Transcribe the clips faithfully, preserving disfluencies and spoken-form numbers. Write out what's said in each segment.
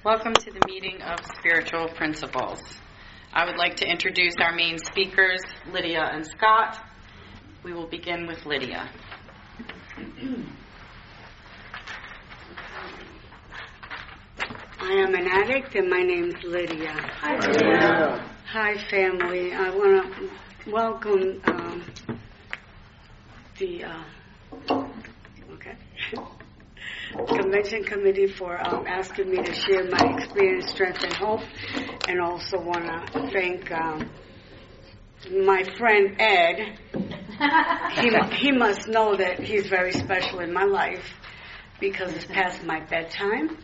Welcome to the meeting of Spiritual Principles. I would like to introduce our main speakers, Lydia and Scott. We will begin with Lydia. I am an addict and my name's Lydia. Hi, Lydia. Hi, family. I want to welcome um, the uh, okay. Convention Committee for um, asking me to share my experience, strength, and hope, and also want to thank um, my friend Ed. He, he must know that he's very special in my life because it's past my bedtime.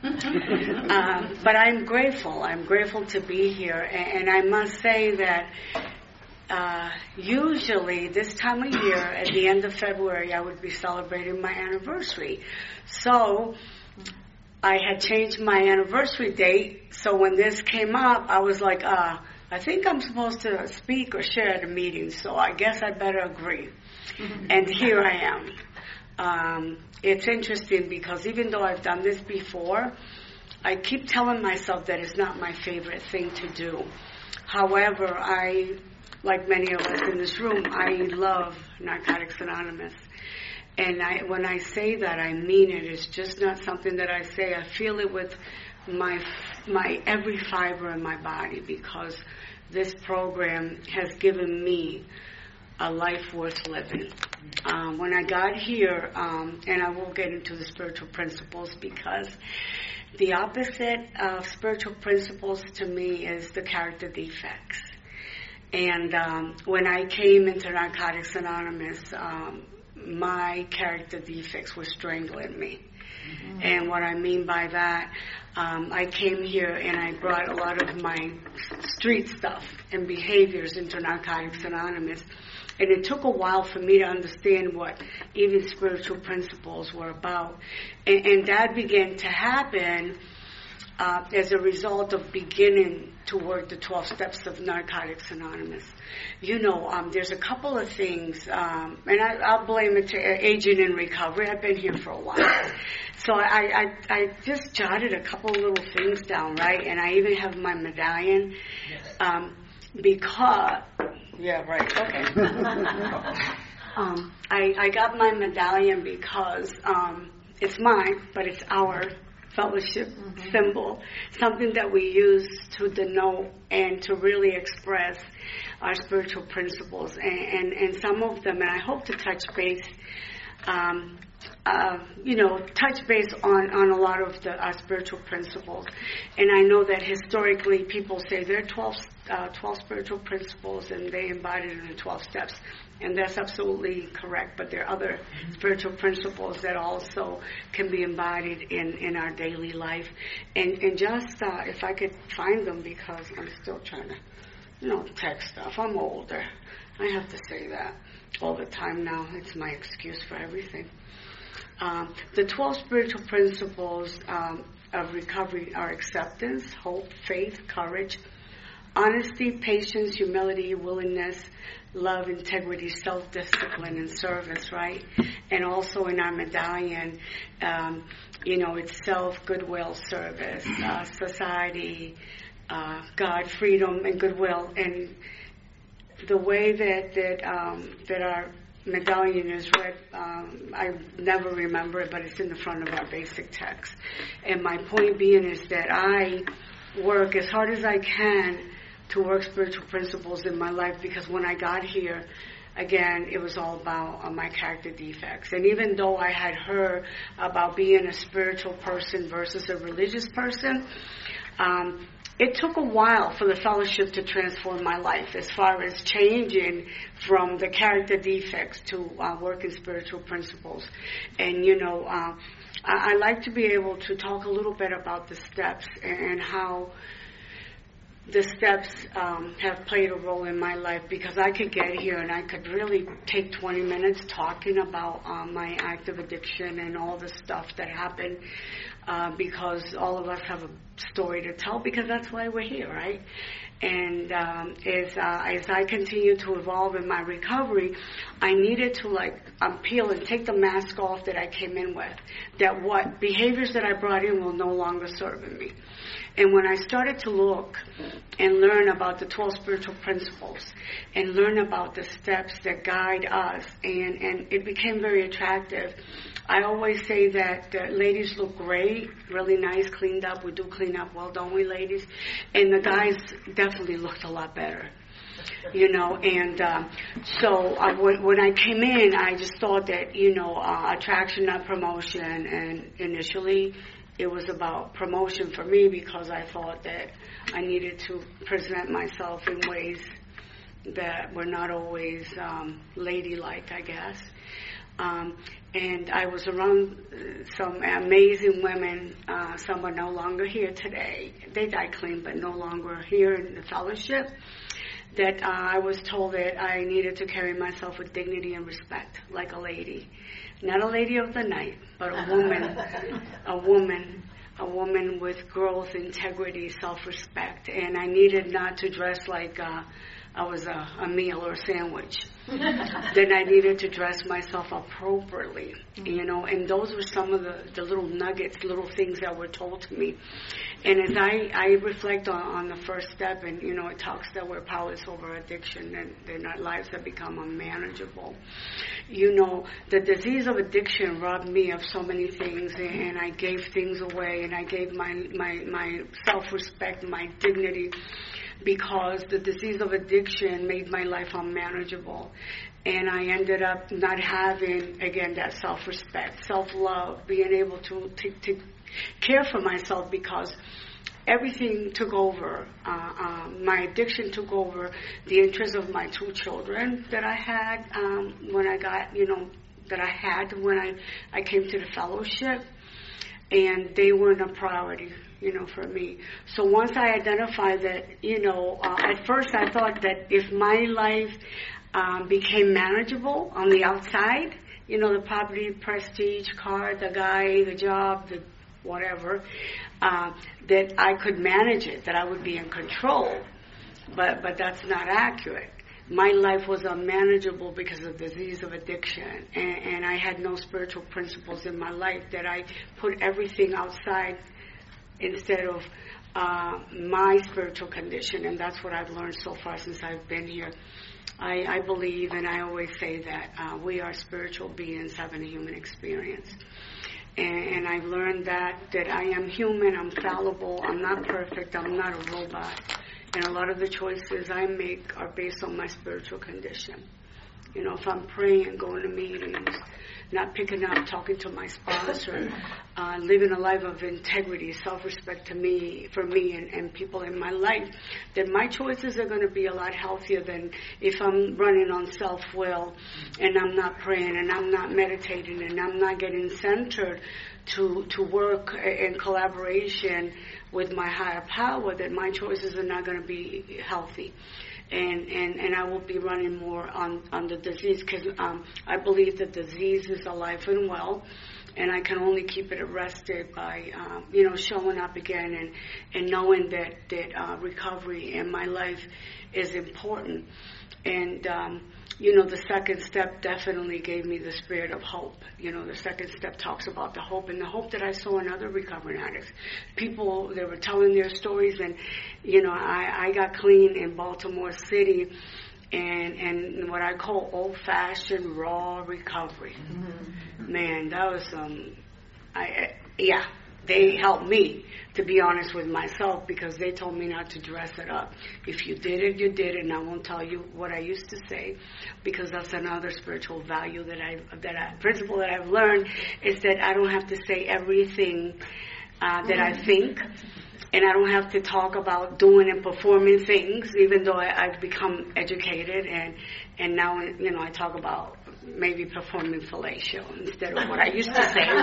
um, but I'm grateful. I'm grateful to be here, and, and I must say that uh, usually this time of year, at the end of February, I would be celebrating my anniversary. So I had changed my anniversary date, so when this came up, I was like, uh, I think I'm supposed to speak or share at a meeting, so I guess I better agree. Mm-hmm. And here I am. Um, it's interesting because even though I've done this before, I keep telling myself that it's not my favorite thing to do. However, I, like many of us in this room, I love Narcotics Anonymous. And I, when I say that, I mean it. It's just not something that I say. I feel it with my my every fiber in my body because this program has given me a life worth living. Um, when I got here, um, and I will get into the spiritual principles because the opposite of spiritual principles to me is the character defects. And um, when I came into Narcotics Anonymous, um, my character defects were strangling me. Mm-hmm. And what I mean by that, um, I came here and I brought a lot of my street stuff and behaviors into Narcotics Anonymous. And it took a while for me to understand what even spiritual principles were about. And, and that began to happen uh, as a result of beginning to work the twelve steps of Narcotics Anonymous. You know, um, there's a couple of things, um, and I, I'll blame it to aging in recovery. I've been here for a while. So I, I, I just jotted a couple of little things down, right? And I even have my medallion um, because... Yeah, right, okay. um, I, I got my medallion because um, it's mine, but it's our fellowship mm-hmm. symbol, something that we use to denote and to really express our spiritual principles. And, and, and some of them, and I hope to touch base, um, uh, you know, touch base on, on a lot of the our spiritual principles. And I know that historically people say there are twelve, uh, twelve spiritual principles and they embodied in the twelve steps. And that's absolutely correct. But there are other spiritual principles that also can be embodied in, in our daily life. And, and just, uh, if I could find them, because I'm still trying to, you know, text stuff. I'm older. I have to say that all the time now. It's my excuse for everything. Um, the twelve spiritual principles um, of recovery are acceptance, hope, faith, courage, honesty, patience, humility, willingness, love, integrity, self-discipline, and service, right? And also in our medallion, um, you know, it's self, goodwill, service, uh, society, uh, God, freedom, and goodwill. And the way that that um, that our medallion is read, um, I never remember it, but it's in the front of our basic text. And my point being is that I work as hard as I can to work spiritual principles in my life because when I got here, again, it was all about uh, my character defects. And even though I had heard about being a spiritual person versus a religious person, um, it took a while for the fellowship to transform my life as far as changing from the character defects to uh, working spiritual principles. And, you know, uh, I, I like to be able to talk a little bit about the steps and how the steps um, have played a role in my life because I could get here and I could really take twenty minutes talking about um, my active addiction and all the stuff that happened uh, because all of us have a story to tell, because that's why we're here, right? And um, as, uh, as I continue to evolve in my recovery, I needed to like um, peel and take the mask off that I came in with, that what behaviors that I brought in will no longer serve in me. And when I started to look and learn about the twelve spiritual principles and learn about the steps that guide us, and, and it became very attractive. I always say that the ladies look great, really nice, cleaned up. We do clean up well, don't we, ladies? And the guys definitely looked a lot better, you know. And um, so uh, when, when I came in, I just thought that, you know, uh, attraction, not promotion. And initially, it was about promotion for me because I thought that I needed to present myself in ways that were not always um, ladylike, I guess. Um, and I was around some amazing women. Uh, some are no longer here today. They died clean, but no longer here in the fellowship. That uh, I was told that I needed to carry myself with dignity and respect, like a lady. Not a lady of the night, but a woman, a woman, a woman with growth, integrity, self-respect. And I needed not to dress like uh, I was a, a meal or a sandwich. Then I needed to dress myself appropriately, you know, and those were some of the, the little nuggets, little things that were told to me. And as I, I reflect on, on the first step, and, you know, it talks that we're powerless over addiction and then our lives have become unmanageable. You know, the disease of addiction robbed me of so many things, and I gave things away, and I gave my, my, my self-respect, my dignity, because the disease of addiction made my life unmanageable. And I ended up not having, again, that self-respect, self-love, being able to, to, to care for myself, because everything took over. Uh, um, my addiction took over the interest of my two children that I had um, when I got, you know, that I had when I, I came to the fellowship. And they weren't a priority, you know, for me. So once I identified that, you know, uh, at first I thought that if my life um, became manageable on the outside, you know, the property, prestige, car, the guy, the job, the whatever, uh, that I could manage it, that I would be in control. But but that's not accurate. My life was unmanageable because of the disease of addiction, and, and I had no spiritual principles in my life, that I put everything outside instead of uh, my spiritual condition, and that's what I've learned so far since I've been here. I, I believe, and I always say that uh, we are spiritual beings having a human experience. And, and I've learned that, that I am human, I'm fallible, I'm not perfect, I'm not a robot. And a lot of the choices I make are based on my spiritual condition. You know, if I'm praying, going to meetings, not picking up, talking to my sponsor, uh, living a life of integrity, self-respect to me, for me and, and people in my life, then my choices are going to be a lot healthier than if I'm running on self-will and I'm not praying and I'm not meditating and I'm not getting centered to to work in collaboration with my higher power, that my choices are not going to be healthy. And, and, and I will be running more on, on the disease, because um, I believe that disease is alive and well, and I can only keep it arrested by, um, you know, showing up again and, and knowing that, that uh, recovery in my life is important. And, um, you know, the second step definitely gave me the spirit of hope. You know, the second step talks about the hope, and the hope that I saw in other recovering addicts. People, they were telling their stories, and, you know, I, I got clean in Baltimore City, and, and what I call old-fashioned raw recovery. Mm-hmm. Man, that was some, um, I, yeah. They helped me, to be honest with myself, because they told me not to dress it up. If you did it, you did it, and I won't tell you what I used to say, because that's another spiritual value that I, that I, principle that I've learned, is that I don't have to say everything uh, that I think, and I don't have to talk about doing and performing things, even though I, I've become educated, and, and now, you know, I talk about maybe performing fellatio instead of what I used to say.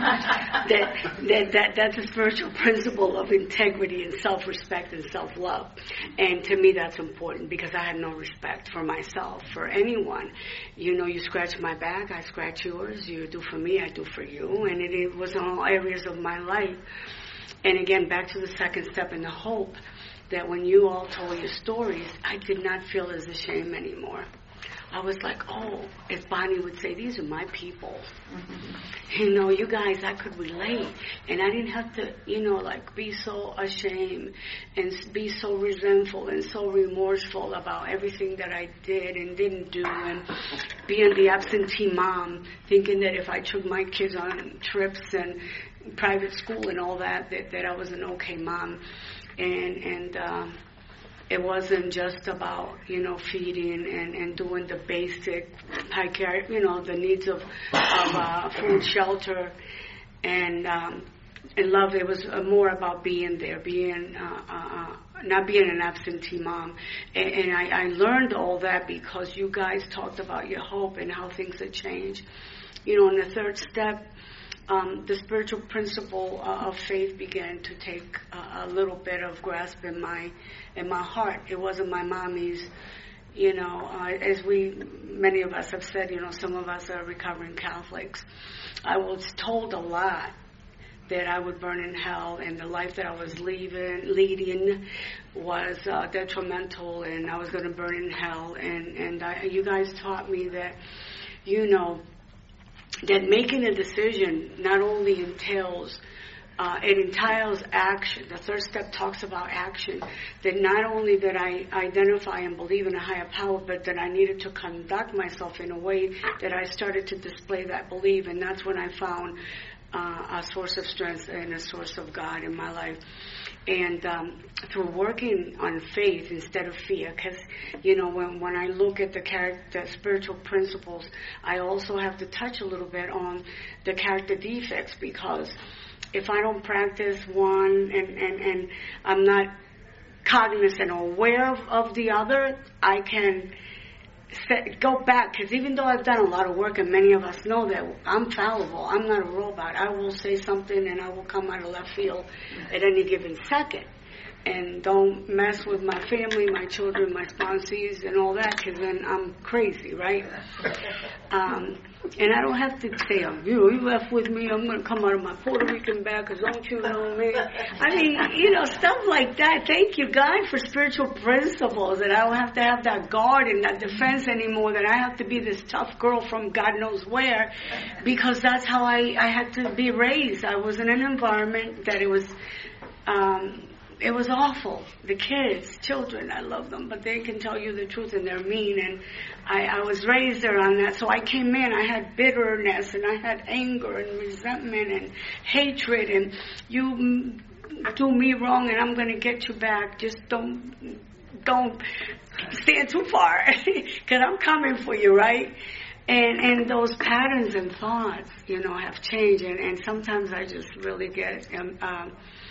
that, that, that That's a spiritual principle of integrity and self-respect and self-love. And to me, that's important because I had no respect for myself, for anyone. You know, you scratch my back, I scratch yours. You do for me, I do for you. And it, it was in all areas of my life. And again, back to the second step in the hope, that when you all told your stories, I did not feel as ashamed anymore. I was like, oh, as Bonnie would say, these are my people. Mm-hmm. You know, you guys, I could relate. And I didn't have to, you know, like be so ashamed and be so resentful and so remorseful about everything that I did and didn't do, and being the absentee mom, thinking that if I took my kids on trips and private school and all that, that, that I was an okay mom. And, and, um, it wasn't just about, you know, feeding and, and doing the basic, high care, you know, the needs of, of uh, food, shelter, and um, and love. It was uh, more about being there, being uh, uh, not being an absentee mom. And, and I, I learned all that because you guys talked about your hope and how things had changed. You know, in the third step, Um, the spiritual principle uh, of faith began to take uh, a little bit of grasp in my in my heart. It wasn't my mommy's, you know, uh, as we, many of us have said, you know, some of us are recovering Catholics. I was told a lot that I would burn in hell, and the life that I was leaving, leading was uh, detrimental, and I was going to burn in hell. And, and I, you guys taught me that, you know, that making a decision not only entails, uh, it entails action. The third step talks about action. That not only that I identify and believe in a higher power, but that I needed to conduct myself in a way that I started to display that belief. And that's when I found uh, a source of strength and a source of God in my life. And um, through working on faith instead of fear, because, you know, when, when I look at the character, spiritual principles, I also have to touch a little bit on the character defects, because if I don't practice one and, and, and I'm not cognizant or aware of, of the other, I can set, go back, because even though I've done a lot of work, and many of us know that I'm fallible, I'm not a robot. I will say something and I will come out of left field at any given second. And don't mess with my family, my children, my sponsees, and all that, because then I'm crazy, right? Um, and I don't have to say, oh, you know, you left with me, I'm going to come out of my Puerto Rican bag, because don't you know me? I mean, you know, stuff like that. Thank you, God, for spiritual principles, that I don't have to have that guard and that defense anymore, that I have to be this tough girl from God knows where, because that's how I, I had to be raised. I was in an environment that it was... Um, It was awful. The kids, children, I love them, but they can tell you the truth and they're mean. And I, I was raised around that. So I came in, I had bitterness and I had anger and resentment and hatred. And you do me wrong and I'm going to get you back. Just don't, don't stand too far, because I'm coming for you, right? And and those patterns and thoughts, you know, have changed. And, and sometimes I just really get... Um, um,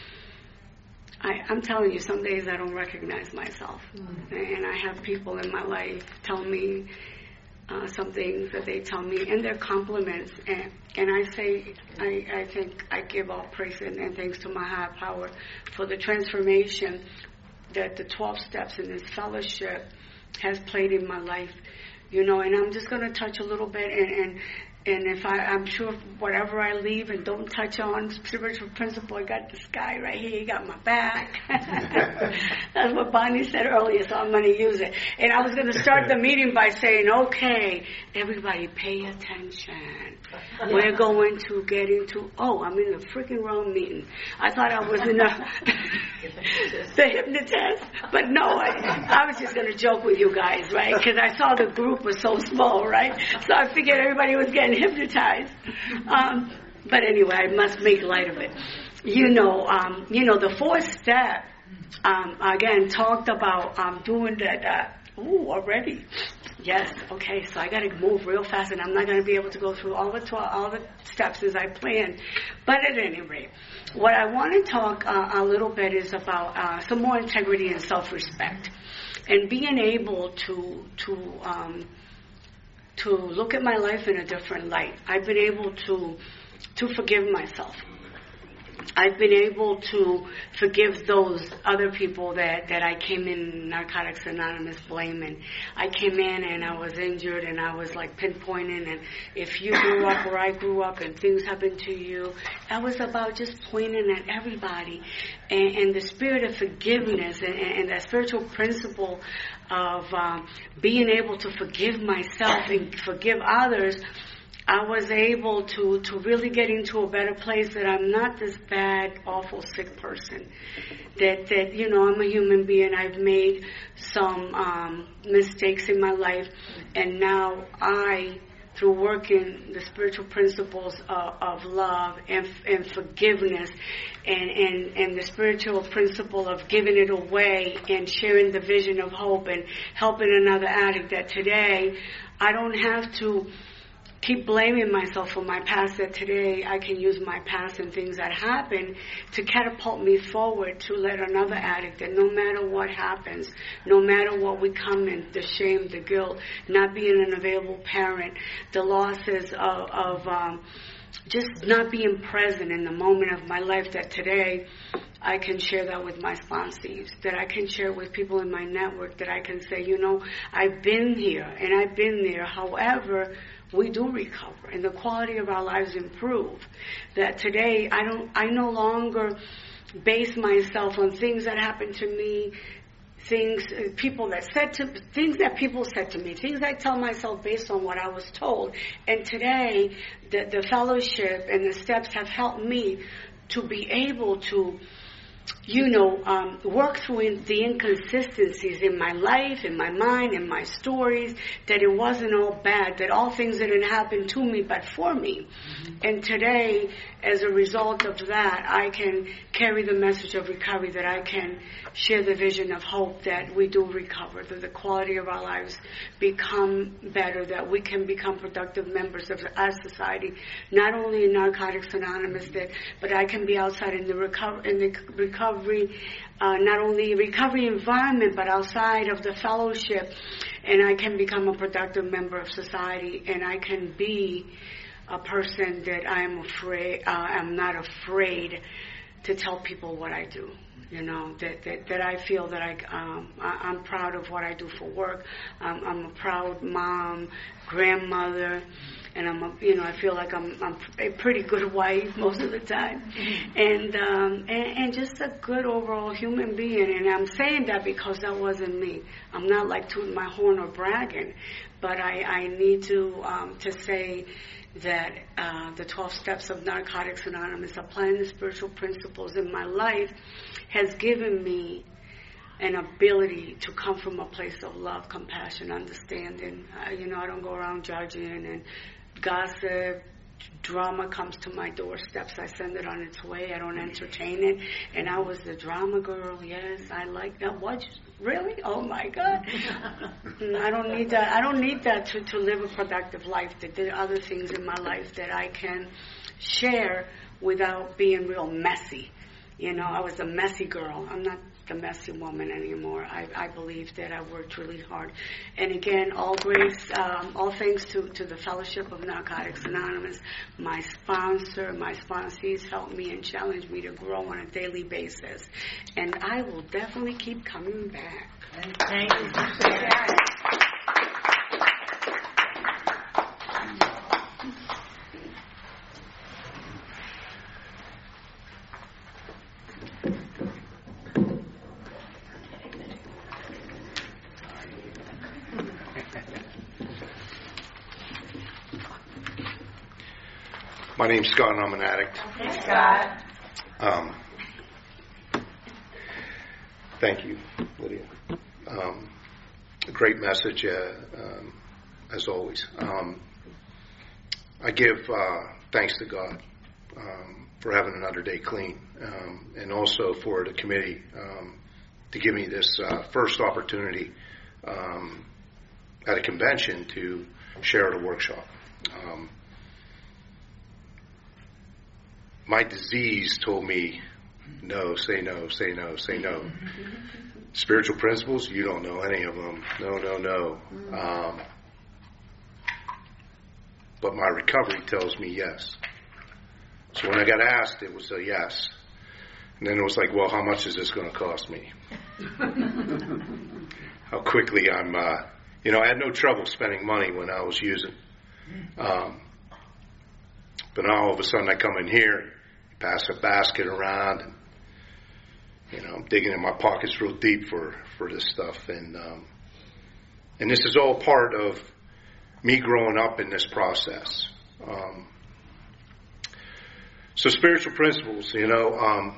I, I'm telling you, some days I don't recognize myself. Mm-hmm. And I have people in my life tell me uh, some things that they tell me, and they're compliments. And, and I say, I, I think I give all praise and, and thanks to my higher power for the transformation that the twelve steps in this fellowship has played in my life. You know, and I'm just going to touch a little bit, and, and And if I, I'm sure whatever I leave and don't touch on spiritual principle, I got this guy right here, he got my back. That's what Bonnie said earlier, so I'm going to use it. And I was going to start the meeting by saying, okay, everybody pay attention. We're going to get into, oh, I'm in the freaking wrong meeting. I thought I was in the, the hypnotist. But no, I, I was just going to joke with you guys, right? Because I saw the group was so small, right? So I figured everybody was getting hypnotized. Um, but anyway, I must make light of it. You know, um, you know, the fourth step, um, again, talked about um, doing that. Uh, ooh, already. Yes. Okay. So I got to move real fast, and I'm not going to be able to go through all the twelve, all the steps as I planned. But at any rate, what I want to talk uh, a little bit is about uh, some more integrity and self-respect, and being able to to um, to look at my life in a different light. I've been able to to forgive myself. I've been able to forgive those other people that, that I came in Narcotics Anonymous blaming. I came in and I was injured and I was like pinpointing, and if you grew up where I grew up and things happened to you, that was about just pointing at everybody. And, and the spirit of forgiveness and, and that spiritual principle of um, being able to forgive myself and forgive others, I was able to, to really get into a better place, that I'm not this bad, awful, sick person. That, that you know, I'm a human being. I've made some um, mistakes in my life, and now I, through working the spiritual principles of, of love and, and forgiveness and, and, and the spiritual principle of giving it away and sharing the vision of hope and helping another addict, that today I don't have to keep blaming myself for my past, that today I can use my past and things that happened to catapult me forward to let another addict, that no matter what happens, no matter what we come in, the shame, the guilt, not being an available parent, the losses of, of um, just not being present in the moment of my life, that today I can share that with my sponsees, that I can share with people in my network, that I can say, you know, I've been here and I've been there. However, we do recover and the quality of our lives improve. That today I don't, I no longer base myself on things that happened to me, things, uh, people that said to, things that people said to me, things I tell myself based on what I was told. And today, the, the fellowship and the steps have helped me to be able to, you know, um, work through in the inconsistencies in my life, in my mind, in my stories, that it wasn't all bad, that all things didn't happen to me but for me. Mm-hmm. And today, as a result of that, I can carry the message of recovery, that I can share the vision of hope, that we do recover, that the quality of our lives become better, that we can become productive members of our society, not only in Narcotics Anonymous, that, but I can be outside in the, reco- in the recovery, uh, not only recovery environment, but outside of the fellowship, and I can become a productive member of society, and I can be a person that I'm afraid, uh, I'm not afraid to tell people what I do. You know, that, that, that I feel that I, um, I, I'm proud of what I do for work. Um, I'm a proud mom, grandmother, and I'm a, you know, I feel like I'm, I'm a pretty good wife most of the time, and, um, and and just a good overall human being. And I'm saying that because that wasn't me. I'm not like tooting my horn or bragging, but I, I need to um, to say that uh, the twelve steps of Narcotics Anonymous, applying the spiritual principles in my life, has given me an ability to come from a place of love, compassion, understanding. Uh, you know, I don't go around judging and gossip. Drama comes to my doorsteps. I send it on its way. I don't entertain it. And I was the drama girl. Yes, I like that. What? Really? Oh my God! I don't need that. I don't need that to, to live a productive life. There are other things in my life that I can share without being real messy. You know, I was a messy girl. I'm not the messy woman anymore. I, I believe that I worked really hard. And again, all grace, um, all thanks to, to the Fellowship of Narcotics Anonymous. My sponsor, my sponsees helped me and challenged me to grow on a daily basis. And I will definitely keep coming back. Thank you for sharing. My name's Scott, and I'm an addict. Hey, Scott. Um, thank you, Lydia. Um, a great message, uh, um, as always. Um, I give uh, thanks to God um, for having another day clean, um, and also for the committee um, to give me this uh, first opportunity um, at a convention to share at a workshop. Um, My disease told me, no, say no, say no, say no. Spiritual principles, you don't know any of them. No, no, no. Um, but my recovery tells me yes. So when I got asked, it was a yes. And then it was like, well, how much is this going to cost me? How quickly I'm, uh, you know, I had no trouble spending money when I was using. Um, but now all of a sudden I come in here, pass a basket around, and, you know, I'm digging in my pockets real deep for, for this stuff. And, um, and this is all part of me growing up in this process. Um, so spiritual principles, you know, um,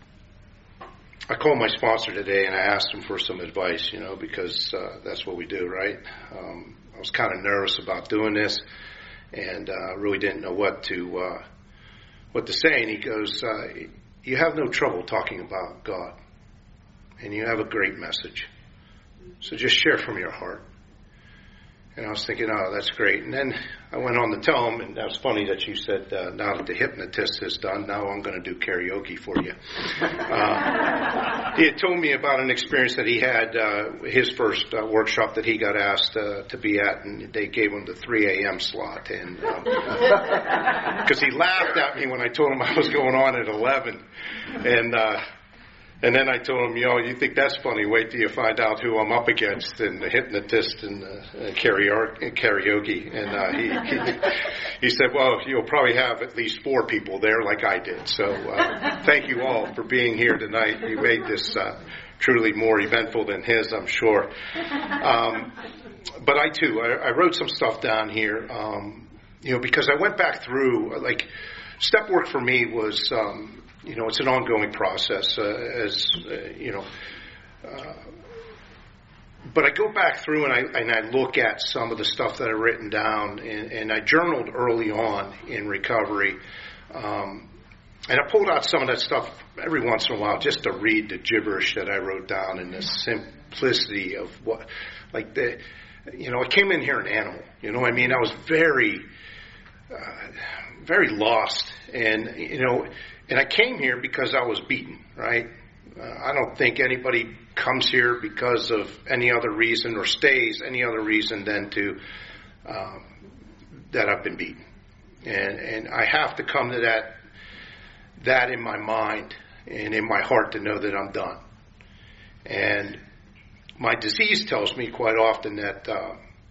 I called my sponsor today and I asked him for some advice, you know, because uh, that's what we do, right? Um, I was kind of nervous about doing this, and uh, really didn't know what to uh, what to say. And he goes, uh, "You have no trouble talking about God, and you have a great message. So just share from your heart." And I was thinking, oh, that's great. And then I went on to tell him, and that was funny that you said, uh, now that the hypnotist is done, now I'm going to do karaoke for you. Uh, he had told me about an experience that he had, uh, his first uh, workshop that he got asked uh, to be at, and they gave him the three a.m. slot. And because um, he laughed at me when I told him I was going on at eleven. And uh And then I told him, you know, you think that's funny, wait till you find out who I'm up against, and the hypnotist and uh, karaoke. And uh, he, he he said, well, you'll probably have at least four people there like I did. So uh, thank you all for being here tonight. You made this uh, truly more eventful than his, I'm sure. Um, but I, too, I, I wrote some stuff down here, um, you know, because I went back through, like, step work for me was... Um, You know, it's an ongoing process, uh, as, uh, you know, uh, but I go back through and I, and I look at some of the stuff that I've written down, and, and I journaled early on in recovery, um, and I pulled out some of that stuff every once in a while just to read the gibberish that I wrote down and the simplicity of what, like the, you know, I came in here an animal, you know what I mean? I was very, uh, very lost, and, you know, and I came here because I was beaten, right? Uh, I don't think anybody comes here because of any other reason or stays any other reason than to, um, that I've been beaten. And, and I have to come to that, that in my mind and in my heart to know that I'm done. And my disease tells me quite often that, uh,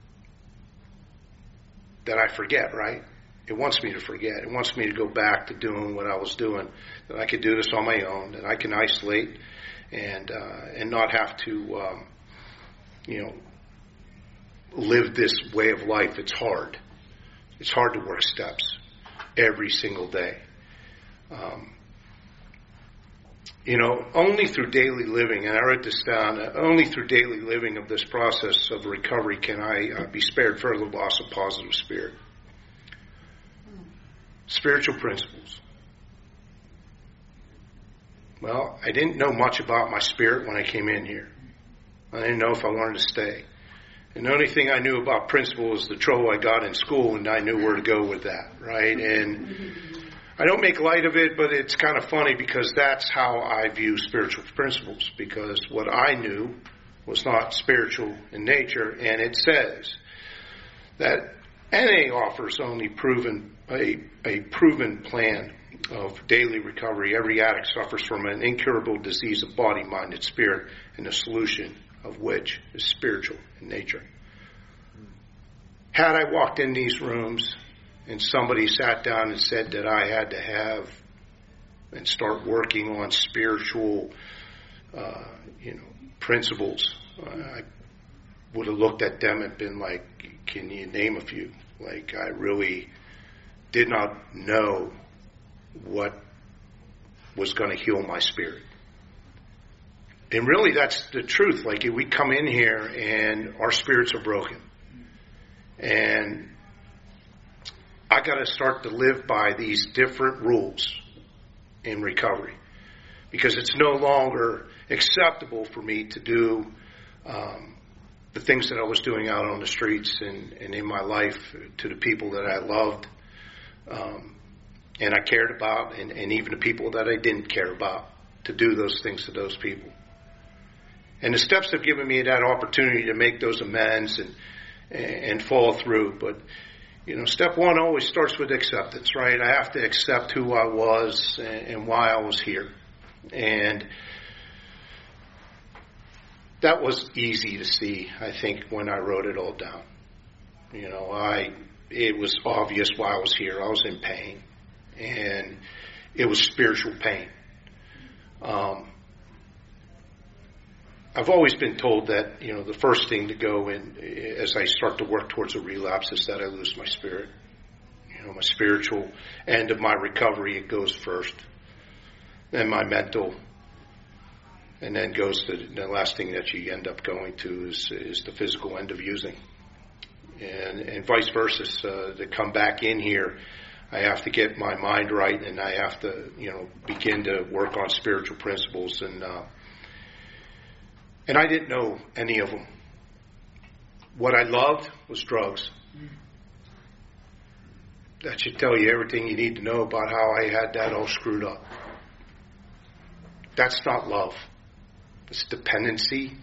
that I forget, right? It wants me to forget. It wants me to go back to doing what I was doing, that I could do this on my own, that I can isolate and uh, and not have to, um, you know, live this way of life. It's hard. It's hard to work steps every single day. Um, you know, only through daily living, and I wrote this down, uh, only through daily living of this process of recovery can I uh, be spared further loss of positive spirit. Spiritual principles. Well, I didn't know much about my spirit when I came in here. I didn't know if I wanted to stay. And the only thing I knew about principle was the trouble I got in school, and I knew where to go with that, right? And I don't make light of it, but it's kind of funny because that's how I view spiritual principles, because what I knew was not spiritual in nature, and it says that N A offers only proven a, a proven plan of daily recovery. Every addict suffers from an incurable disease of body, mind, and spirit, and the solution of which is spiritual in nature. Had I walked in these rooms and somebody sat down and said that I had to have and start working on spiritual, uh, you know, principles, uh, I would have looked at them and been like, can you name a few? Like, I really did not know what was going to heal my spirit. And really, that's the truth. Like, we come in here and our spirits are broken. And I got to start to live by these different rules in recovery, because it's no longer acceptable for me to do um, the things that I was doing out on the streets and, and in my life to the people that I loved um, and I cared about, and, and even the people that I didn't care about, to do those things to those people. And the steps have given me that opportunity to make those amends and and follow through. But, you know, step one always starts with acceptance, right? I have to accept who I was and, and why I was here. And that was easy to see, I think, when I wrote it all down. You know, I it was obvious why I was here. I was in pain. And it was spiritual pain. Um, I've always been told that, you know, the first thing to go in as I start to work towards a relapse is that I lose my spirit. You know, my spiritual end of my recovery, it goes first. Then my mental, and then goes to the last thing that you end up going to is, is the physical end of using. And, and vice versa. So to come back in here, I have to get my mind right, and I have to, you know, begin to work on spiritual principles. And uh, and I didn't know any of them. What I loved was drugs. That should tell you everything you need to know about how I had that all screwed up. That's not love. It's dependency.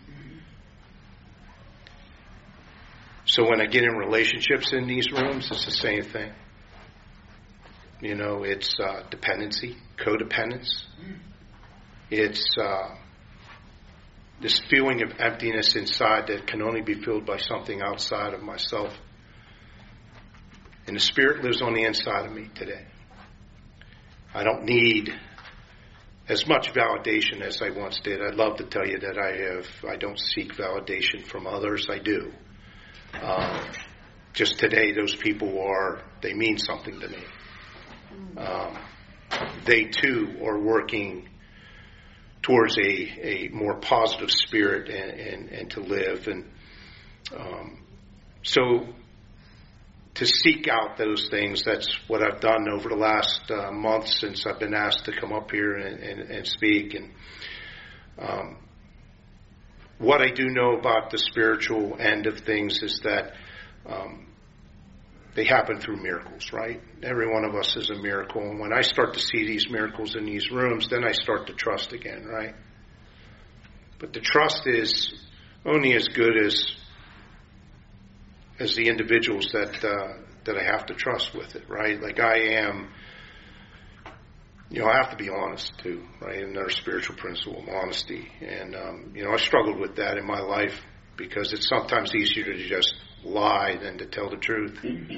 So when I get in relationships in these rooms, it's the same thing. You know, it's uh, dependency, codependence. It's uh, this feeling of emptiness inside that can only be filled by something outside of myself. And the Spirit lives on the inside of me today. I don't need as much validation as I once did. I'd love to tell you that I have. I don't seek validation from others. I do. Um, just today, those people are, they mean something to me. Um, they too are working towards a, a more positive spirit and, and, and to live. And um, so to seek out those things, that's what I've done over the last uh, month since I've been asked to come up here and, and, and speak. And um, what I do know about the spiritual end of things is that um, they happen through miracles, right? Every one of us is a miracle. And when I start to see these miracles in these rooms, then I start to trust again, right? But the trust is only as good as as the individuals that uh, that I have to trust with it, right? Like I am, you know, I have to be honest too, right? Another spiritual principle of honesty. And, um, you know, I struggled with that in my life because it's sometimes easier to just lie than to tell the truth.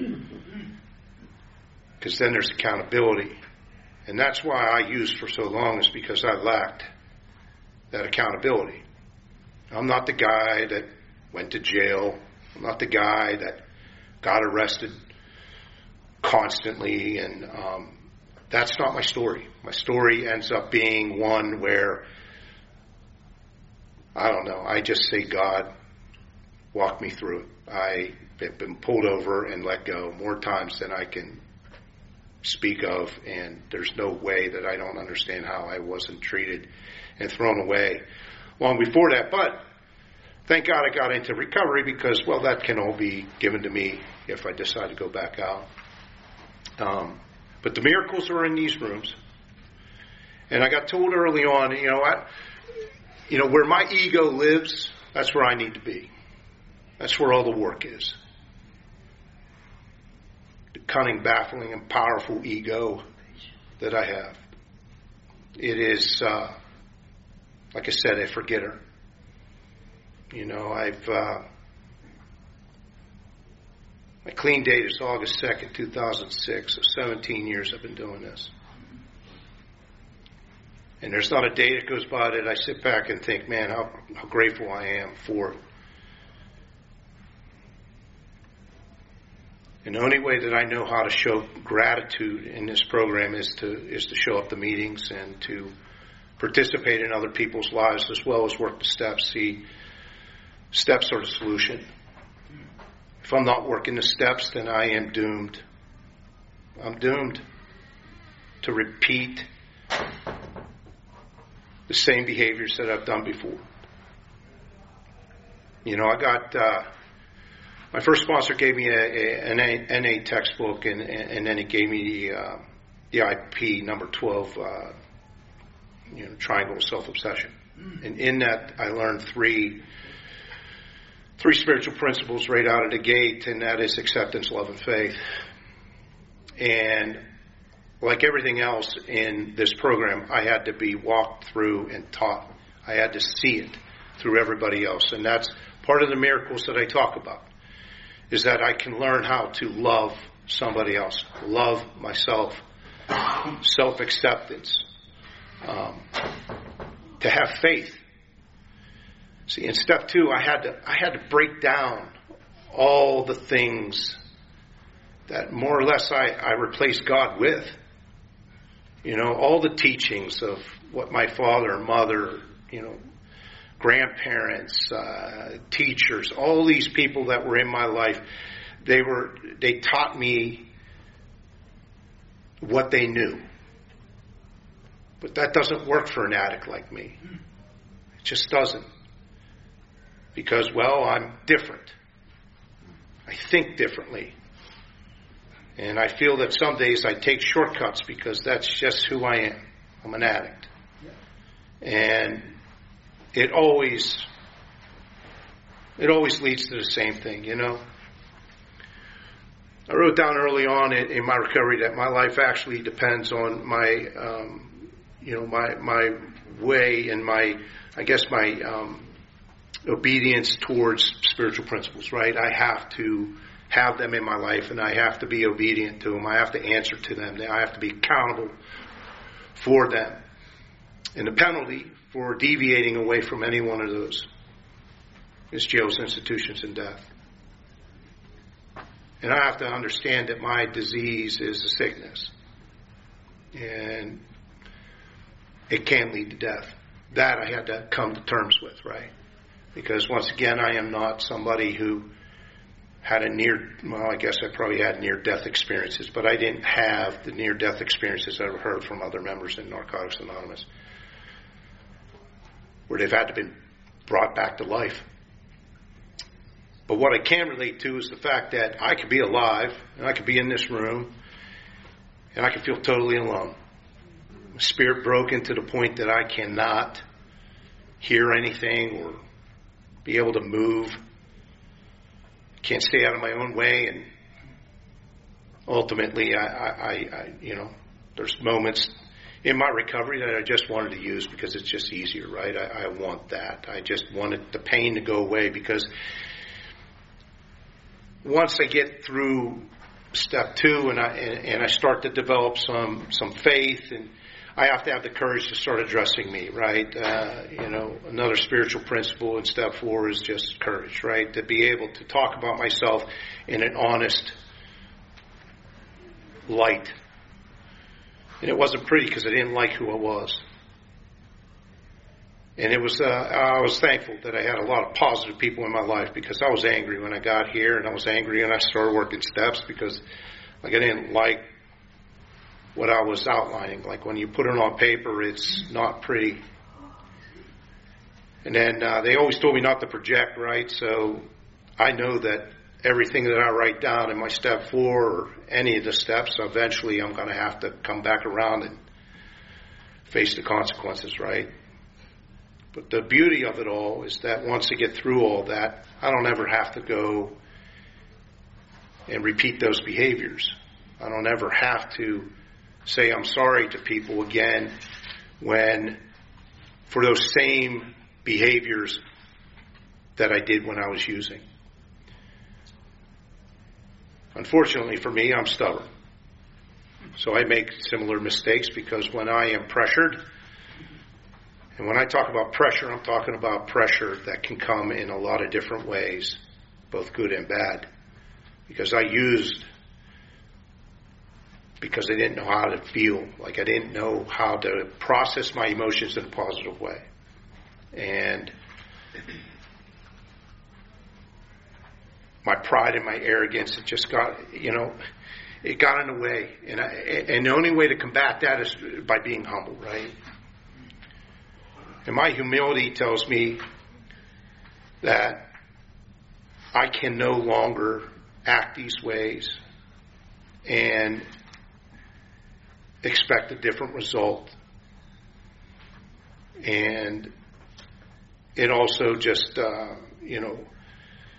Because then there's accountability. And that's why I used for so long, is because I lacked that accountability. I'm not the guy that went to jail. I'm not the guy that got arrested constantly. And um, that's not my story. My story ends up being one where, I don't know, I just say, God, walk me through it. I have been pulled over and let go more times than I can speak of, and there's no way that I don't understand how I wasn't treated and thrown away long before that. But thank God I got into recovery because, well, that can all be given to me if I decide to go back out. Um, but the miracles are in these rooms. And I got told early on, you know, I, you know, where my ego lives, that's where I need to be. That's where all the work is. The cunning, baffling, and powerful ego that I have. It is, uh, like I said, a forgetter. You know, I've, uh, my clean date is August second, two thousand six, so seventeen years I've been doing this. And there's not a day that goes by that I sit back and think, man, how, how grateful I am for it. And the only way that I know how to show gratitude in this program is to is to show up to meetings and to participate in other people's lives as well as work the steps. See, steps are the solution. If I'm not working the steps, then I am doomed. I'm doomed to repeat the same behaviors that I've done before. You know, I got... Uh, My first sponsor gave me a, a, an N A textbook, and, and then he gave me the, uh, the I P number twelve, uh, you know, triangle of self-obsession. Mm. And in that, I learned three three spiritual principles right out of the gate, and that is acceptance, love, and faith. And like everything else in this program, I had to be walked through and taught. I had to see it through everybody else. And that's part of the miracles that I talk about, is that I can learn how to love somebody else, love myself, self-acceptance, um, to have faith. See, in step two, I had to I had to break down all the things that more or less I, I replaced God with. You know, all the teachings of what my father, mother, you know, grandparents, uh, teachers, all these people that were in my life, they were they taught me what they knew. But that doesn't work for an addict like me. It just doesn't. Because, well, I'm different. I think differently. And I feel that some days I take shortcuts because that's just who I am. I'm an addict. And it always, it always leads to the same thing, you know. I wrote down early on in, in my recovery that my life actually depends on my, um, you know, my my way and my, I guess my um, obedience towards spiritual principles, right? I have to have them in my life, and I have to be obedient to them. I have to answer to them. I have to be accountable for them. And the penalty for deviating away from any one of those is jails, institutions, and death. And I have to understand that my disease is a sickness. And it can lead to death. That I had to come to terms with, right? Because once again, I am not somebody who had a near, well, I guess I probably had near-death experiences, but I didn't have the near-death experiences I've heard from other members in Narcotics Anonymous, where they've had to be brought back to life. But what I can relate to is the fact that I could be alive, and I could be in this room, and I could feel totally alone. My spirit broken to the point that I cannot hear anything or be able to move. Can't stay out of my own way, and ultimately, I, I, I, you know, there's moments in my recovery that I just wanted to use because it's just easier, right? I, I want that. I just wanted the pain to go away because once I get through step two and I and, and I start to develop some some faith, and I have to have the courage to start addressing me, right? Uh, you know, another spiritual principle in step four is just courage, right? To be able to talk about myself in an honest light. And it wasn't pretty because I didn't like who I was. And it was, uh, I was thankful that I had a lot of positive people in my life because I was angry when I got here, and I was angry when I started working steps because, like, I didn't like what I was outlining. Like, when you put it on paper, it's not pretty. And then uh, they always told me not to project, right? So I know that everything that I write down in my step four or any of the steps, eventually I'm going to have to come back around and face the consequences, right? But the beauty of it all is that once I get through all that, I don't ever have to go and repeat those behaviors. I don't ever have to say I'm sorry to people again when for those same behaviors that I did when I was using. Unfortunately for me, I'm stubborn. So I make similar mistakes because when I am pressured, and when I talk about pressure, I'm talking about pressure that can come in a lot of different ways, both good and bad. Because I used, because I didn't know how to feel, like I didn't know how to process my emotions in a positive way. And my pride and my arrogance, it just got, you know, it got in the way. And, I, and the only way to combat that is by being humble, right? And my humility tells me that I can no longer act these ways and expect a different result. And it also just, uh, you know,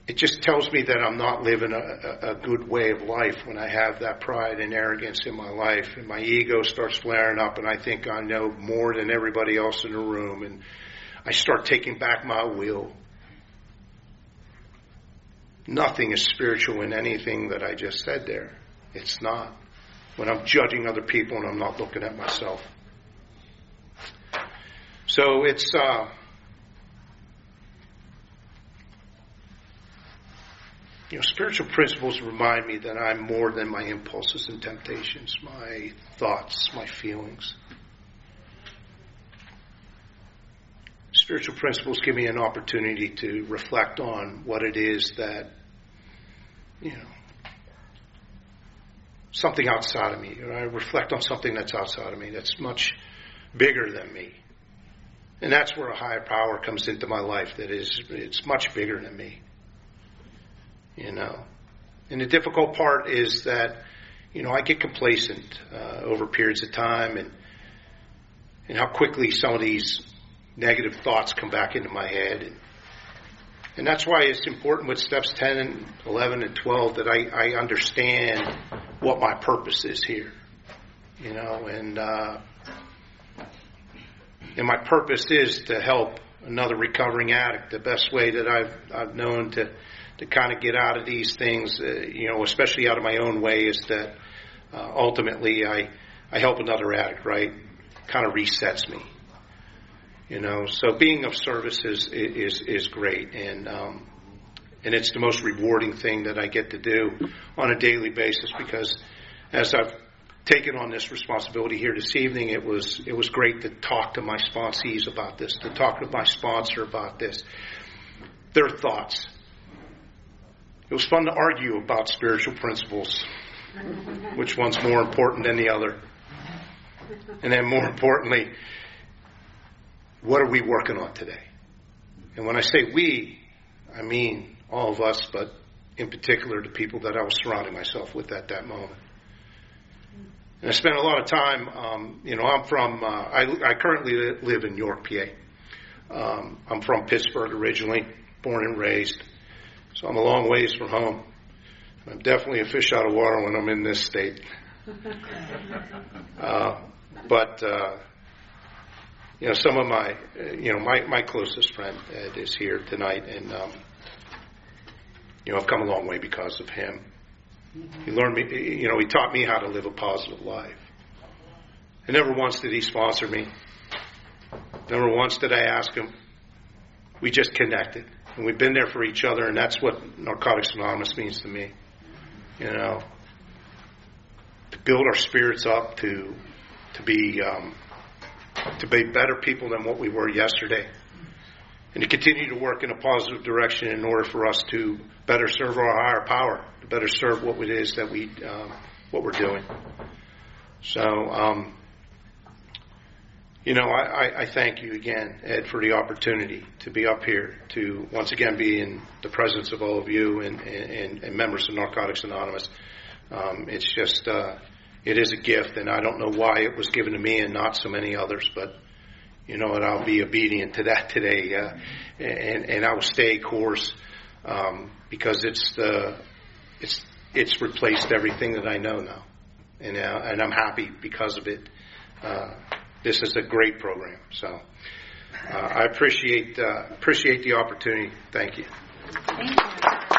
it just tells me that I'm not living a, a, a good way of life when I have that pride and arrogance in my life, and my ego starts flaring up, and I think I know more than everybody else in the room, and I start taking back my will. Nothing is spiritual in anything that I just said there. It's not. When I'm judging other people and I'm not looking at myself. So it's, uh, you know, spiritual principles remind me that I'm more than my impulses and temptations, my thoughts, my feelings. Spiritual principles give me an opportunity to reflect on what it is that, you know, something outside of me. I reflect on something that's outside of me, that's much bigger than me. And that's where a higher power comes into my life that is, it's much bigger than me. You know. And the difficult part is that, you know, I get complacent uh, over periods of time, and and how quickly some of these negative thoughts come back into my head. And, and that's why it's important with steps ten and eleven and twelve that I, I understand what my purpose is here. You know, and uh, and my purpose is to help another recovering addict. The best way that I've I've known to to kind of get out of these things, uh, you know, especially out of my own way, is that uh, ultimately I I help another addict, right? Kind of resets me. You know, so being of service is is is great, and um, and it's the most rewarding thing that I get to do on a daily basis, because as I've taken on this responsibility here this evening, it was it was great to talk to my sponsees about this, to talk to my sponsor about this, their thoughts. It was fun to argue about spiritual principles, which one's more important than the other, and then more importantly, what are we working on today? And when I say we, I mean all of us, but in particular the people that I was surrounding myself with at that moment. And I spent a lot of time, um, you know, I'm from, uh, I, I currently live in York, P A. Um, I'm from Pittsburgh originally, born and raised. So I'm a long ways from home. I'm definitely a fish out of water when I'm in this state. Uh, but, uh, you know, some of my, uh, you know, my, my closest friend, Ed, is here tonight. And, um, you know, I've come a long way because of him. He learned me, you know, he taught me how to live a positive life. And never once did he sponsor me. Never once did I ask him. We just connected. And we've been there for each other, and that's what Narcotics Anonymous means to me. You know, to build our spirits up, to to be um, to be better people than what we were yesterday, and to continue to work in a positive direction in order for us to better serve our higher power, to better serve what it is that we um, what we're doing. So. Um, You know, I, I thank you again, Ed, for the opportunity to be up here, to once again be in the presence of all of you and, and, and members of Narcotics Anonymous. Um, it's just, uh, it is a gift, and I don't know why it was given to me and not so many others, but you know, and I'll be obedient to that today, uh, and, and I will stay course, um, because it's the, it's, it's replaced everything that I know now, and, uh, and I'm happy because of it. Uh, This is a great program, so uh, I appreciate uh, appreciate the opportunity. Thank you. Thank you.